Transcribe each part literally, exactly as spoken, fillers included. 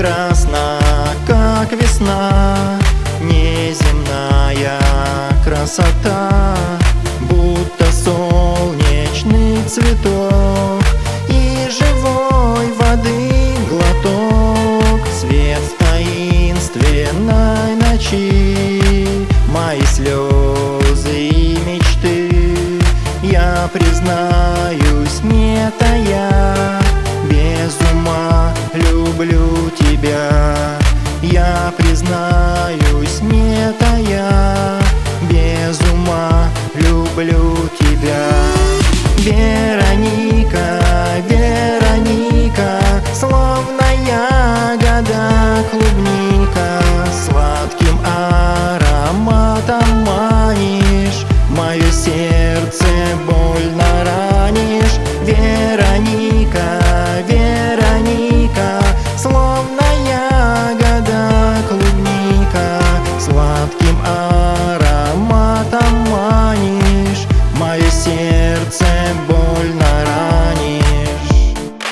прекрасна, как весна, неземная красота, будто солнечный цветок и живой воды глоток. Свет в таинственной ночи, мои слезы и мечты. Я признаюсь, не тая, без ума люблю тебя. Я признаюсь, не тая, без ума люблю тебя. Вероника, Вероника, словно ягода клубника, сладким ароматом манишь, мое сердце больно ранишь. Вероника, Вероника, словно ягода клубника, сладким ароматом манишь, мое сердце больно ранишь.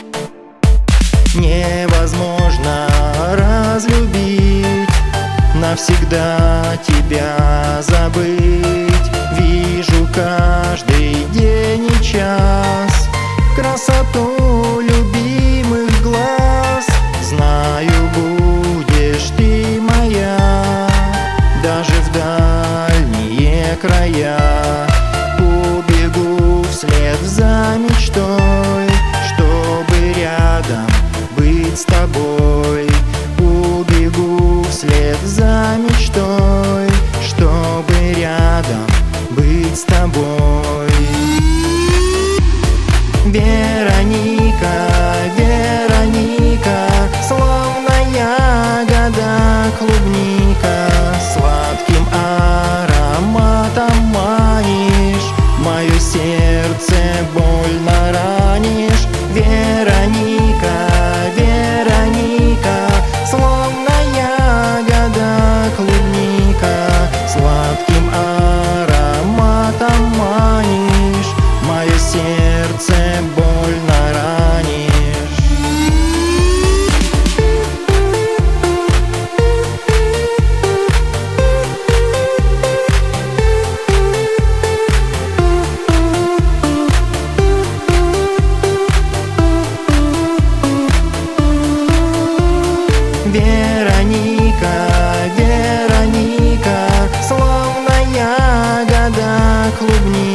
Невозможно разлюбить, навсегда тебя забыть. Вижу каждый день и час красоту любимых глаз. Знаю, будешь ты моя, даже в дальние края. Убегу вслед за мечтой, чтобы рядом быть с тобой. Убегу вслед за мечтой, чтобы рядом быть с тобой. Вероника, Вероника, словно ягода клубника, сладким ароматом манишь, мое сердце больно ранишь. Вероника, Вероника, словно ягода клубника, сладким ароматом манишь, мое сердце больно ранишь. Вероника, Вероника, словно ягода клубника,